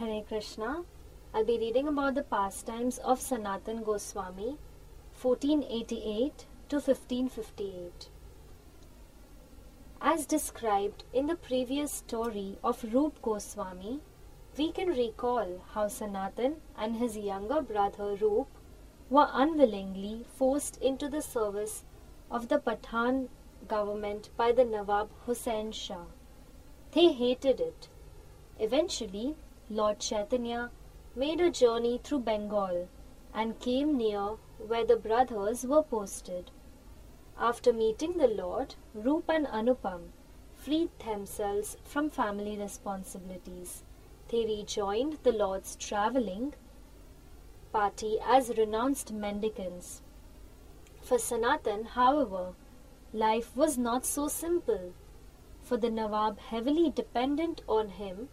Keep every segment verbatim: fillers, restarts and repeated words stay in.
Hare Krishna. I'll be reading about the pastimes of Sanatan Goswami, fourteen eighty-eight to fifteen fifty-eight. As described in the previous story of Rup Goswami, we can recall how Sanatan and his younger brother Rup were unwillingly forced into the service of the Pathan government by the Nawab Hussain Shah. They hated it. Eventually, Lord Chaitanya made a journey through Bengal and came near where the brothers were posted. After meeting the Lord, Rup and Anupam freed themselves from family responsibilities. They rejoined the Lord's travelling party as renounced mendicants. For Sanatan, however, life was not so simple. For the Nawab, heavily dependent on him,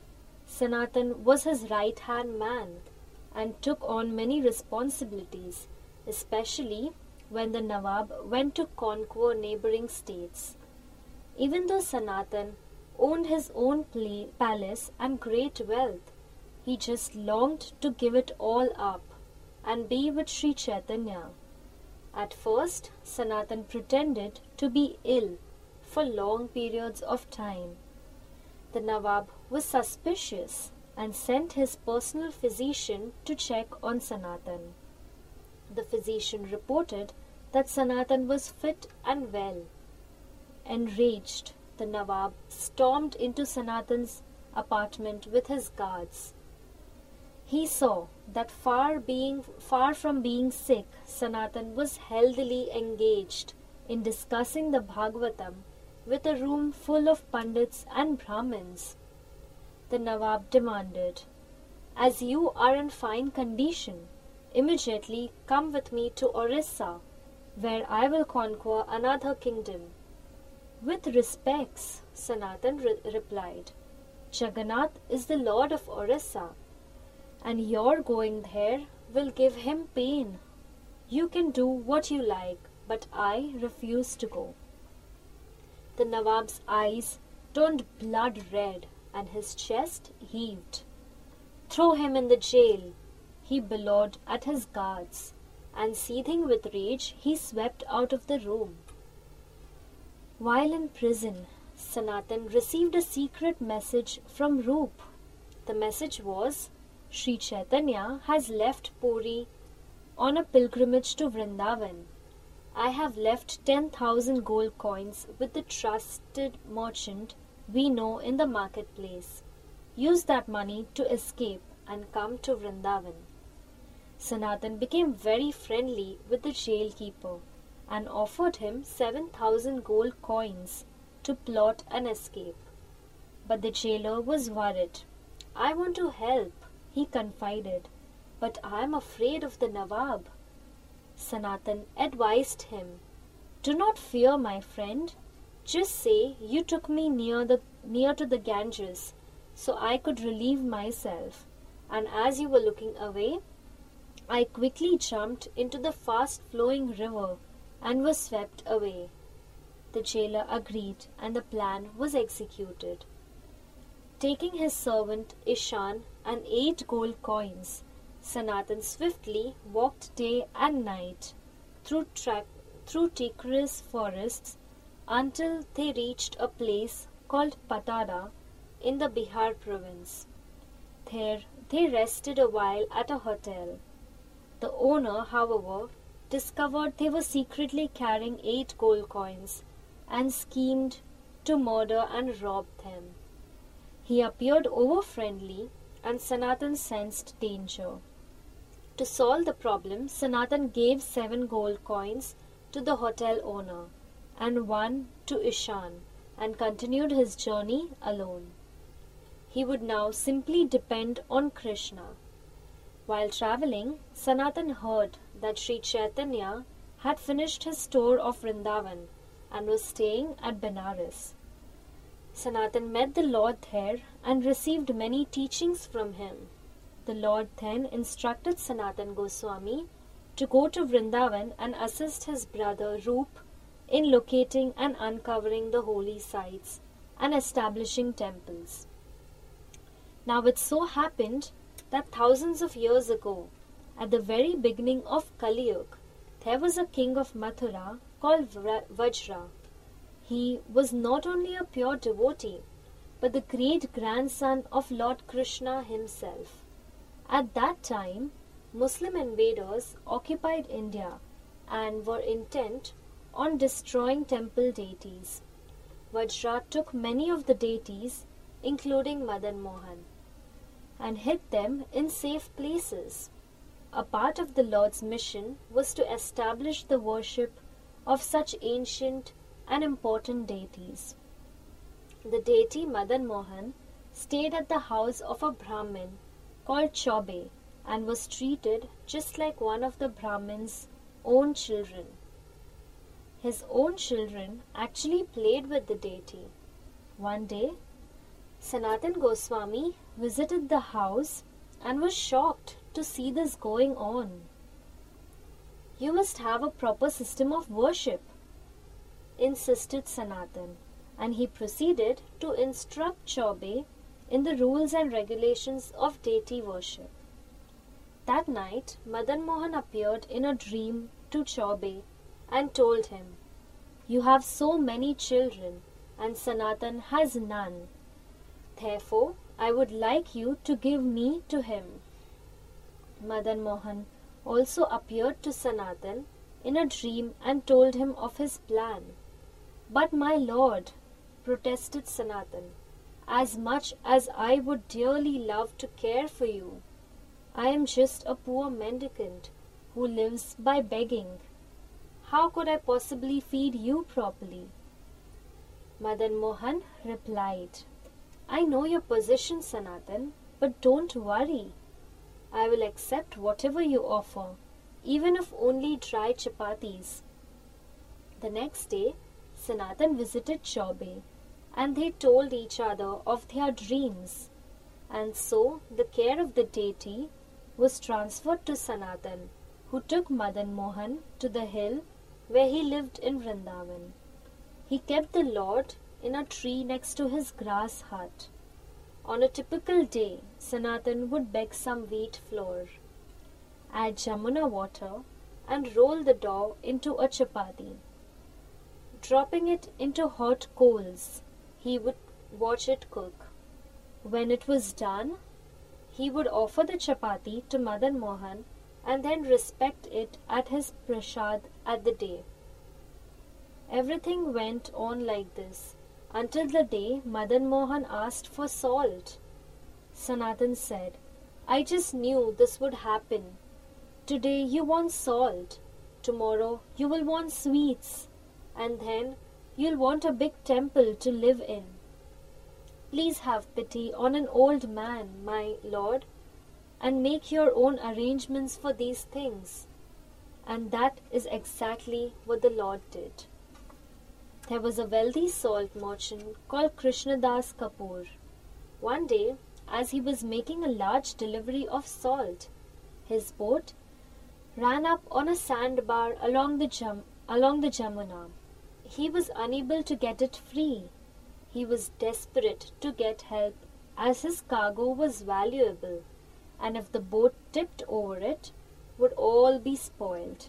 Sanatan was his right-hand man and took on many responsibilities, especially when the Nawab went to conquer neighbouring states. Even though Sanatan owned his own play, palace and great wealth, he just longed to give it all up and be with Sri Chaitanya. At first, Sanatan pretended to be ill for long periods of time. The Nawab was suspicious and sent his personal physician to check on Sanatan. The physician reported that Sanatan was fit and well. Enraged, the Nawab stormed into Sanatan's apartment with his guards. He saw that far, being, far from being sick, Sanatan was healthily engaged in discussing the Bhagavatam with a room full of Pandits and Brahmins. The Nawab demanded, "As you are in fine condition, immediately come with me to Orissa, where I will conquer another kingdom." "With respects," Sanatan re- replied, "Jagannath is the Lord of Orissa, and your going there will give him pain. You can do what you like, but I refuse to go." The Nawab's eyes turned blood red and his chest heaved. "Throw him in the jail," he bellowed at his guards, and seething with rage, he swept out of the room. While in prison, Sanatan received a secret message from Rup. The message was, "Sri Chaitanya has left Puri on a pilgrimage to Vrindavan. I have left ten thousand gold coins with the trusted merchant we know in the marketplace. Use that money to escape and come to Vrindavan." Sanatan became very friendly with the jailkeeper and offered him seven thousand gold coins to plot an escape. But the jailer was worried. "I want to help," he confided, "but I am afraid of the Nawab." Sanatan advised him, "Do not fear, my friend. Just say you took me near the near to the Ganges so I could relieve myself, and as you were looking away, I quickly jumped into the fast-flowing river and was swept away." The jailer agreed, and the plan was executed. Taking his servant Ishan and eight gold coins, Sanatan swiftly walked day and night through, tra- through treacherous forests until they reached a place called Patara in the Bihar province. There they rested a while at a hotel. The owner, however, discovered they were secretly carrying eight gold coins and schemed to murder and rob them. He appeared over-friendly and Sanatan sensed danger. To solve the problem, Sanatan gave seven gold coins to the hotel owner and one to Ishan and continued his journey alone. He would now simply depend on Krishna. While travelling, Sanatan heard that Sri Chaitanya had finished his tour of Vrindavan and was staying at Benares. Sanatan met the Lord there and received many teachings from him. The Lord then instructed Sanatan Goswami to go to Vrindavan and assist his brother Rup in locating and uncovering the holy sites and establishing temples. Now it so happened that thousands of years ago, at the very beginning of Kali Yuga, there was a king of Mathura called Vajra. He was not only a pure devotee, but the great grandson of Lord Krishna himself. At that time, Muslim invaders occupied India and were intent on destroying temple deities. Vajra took many of the deities, including Madan Mohan, and hid them in safe places. A part of the Lord's mission was to establish the worship of such ancient and important deities. The deity Madan Mohan stayed at the house of a Brahmin called Chaube and was treated just like one of the Brahmin's own children. His own children actually played with the deity. One day, Sanatan Goswami visited the house and was shocked to see this going on. "You must have a proper system of worship," insisted Sanatan, and he proceeded to instruct Chaube in the rules and regulations of deity worship. That night, Madan Mohan appeared in a dream to Chaube and told him, "You have so many children, and Sanatan has none. Therefore, I would like you to give me to him." Madan Mohan also appeared to Sanatan in a dream and told him of his plan. "But my lord," protested Sanatan, "as much as I would dearly love to care for you, I am just a poor mendicant who lives by begging. How could I possibly feed you properly?" Madan Mohan replied, "I know your position, Sanatan, but don't worry. I will accept whatever you offer, even if only dry chapatis." The next day, Sanatan visited Chaube, and they told each other of their dreams. And so the care of the deity was transferred to Sanatan, who took Madan Mohan to the hill where he lived in Vrindavan. He kept the Lord in a tree next to his grass hut. On a typical day, Sanatan would beg some wheat flour, add Jamuna water, and roll the dough into a chapati. Dropping it into hot coals, he would watch it cook. When it was done, he would offer the chapati to Madan Mohan and then respect it at his prasad at the day. Everything went on like this until the day Madan Mohan asked for salt. Sanatan said, "I just knew this would happen. Today you want salt, tomorrow you will want sweets, and then you'll want a big temple to live in. Please have pity on an old man, my lord, and make your own arrangements for these things." And that is exactly what the Lord did. There was a wealthy salt merchant called Krishnadas Kapoor. One day, as he was making a large delivery of salt, his boat ran up on a sandbar along the, Jam- along the Jamuna. He was unable to get it free. He was desperate to get help as his cargo was valuable, and if the boat tipped over it, would all be spoiled.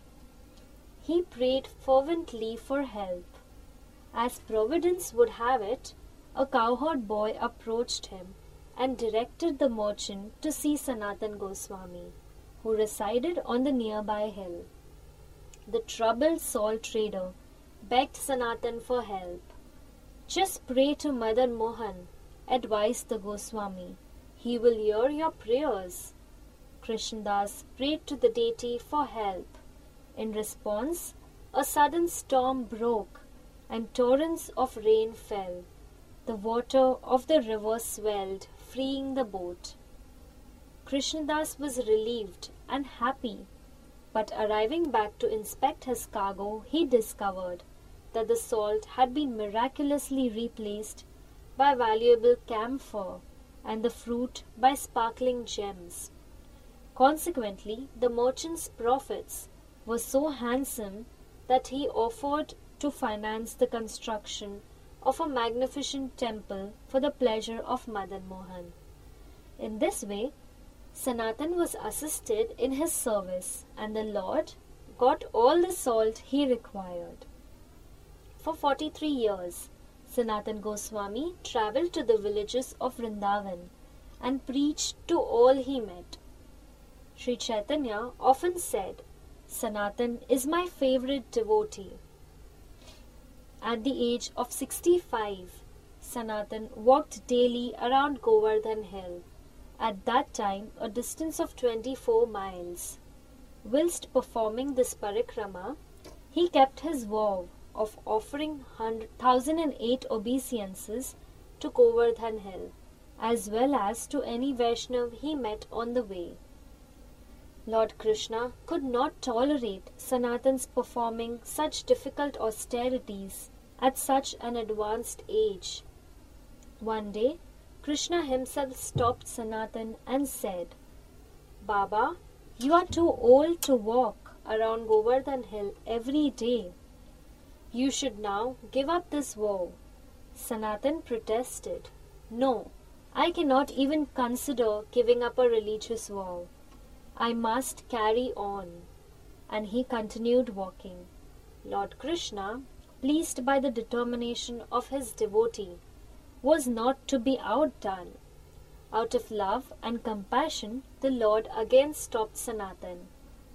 He prayed fervently for help. As Providence would have it, a cowherd boy approached him and directed the merchant to see Sanatan Goswami, who resided on the nearby hill. The troubled salt trader begged Sanatan for help. "Just pray to Madan Mohan," advised the Goswami. "He will hear your prayers." Krishnadas prayed to the deity for help. In response, a sudden storm broke and torrents of rain fell. The water of the river swelled, freeing the boat. Krishnadas was relieved and happy, but arriving back to inspect his cargo, he discovered that the salt had been miraculously replaced by valuable camphor and the fruit by sparkling gems. Consequently, the merchant's profits were so handsome that he offered to finance the construction of a magnificent temple for the pleasure of Madan Mohan. In this way, Sanatan was assisted in his service, and the Lord got all the salt he required. For forty-three years, Sanatan Goswami travelled to the villages of Vrindavan and preached to all he met. Sri Chaitanya often said, "Sanatan is my favourite devotee." At the age of sixty-five, Sanatan walked daily around Govardhan Hill, at that time a distance of twenty-four miles. Whilst performing this parikrama, he kept his vow of offering one thousand eight obeisances to Govardhan Hill, as well as to any Vaishnav he met on the way. Lord Krishna could not tolerate Sanatan's performing such difficult austerities at such an advanced age. One day, Krishna himself stopped Sanatan and said, "Baba, you are too old to walk around Govardhan Hill every day. You should now give up this vow." Sanatan protested, "No, I cannot even consider giving up a religious vow. I must carry on." And he continued walking. Lord Krishna, pleased by the determination of his devotee, was not to be outdone. Out of love and compassion, the Lord again stopped Sanatan.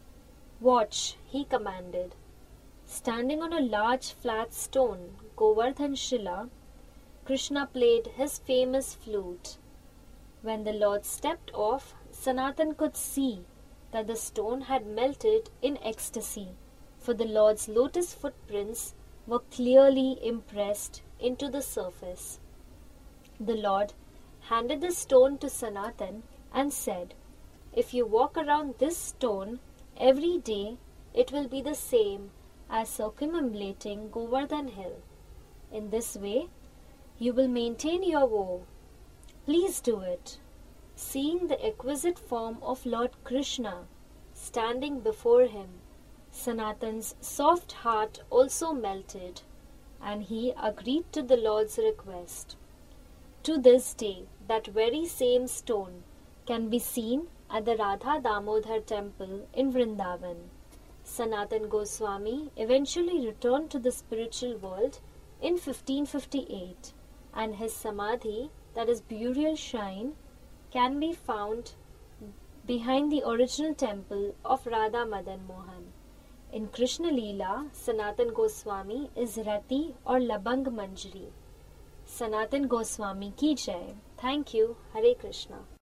"Watch," he commanded. Standing on a large flat stone, Govardhan Shila, Krishna played his famous flute. When the Lord stepped off, Sanatan could see that the stone had melted in ecstasy, for the Lord's lotus footprints were clearly impressed into the surface. The Lord handed the stone to Sanatan and said, "If you walk around this stone every day, it will be the same as circumambulating Govardhan Hill. In this way, you will maintain your vow. Please do it." Seeing the exquisite form of Lord Krishna standing before him, Sanatan's soft heart also melted, and he agreed to the Lord's request. To this day, that very same stone can be seen at the Radha Damodar temple in Vrindavan. Sanatan Goswami eventually returned to the spiritual world in fifteen fifty-eight, and his samadhi, that is burial shrine, can be found behind the original temple of Radha Madan Mohan. In Krishna Leela, Sanatan Goswami is Rati or Labang Manjari. Sanatan Goswami ki jai. Thank you. Hare Krishna.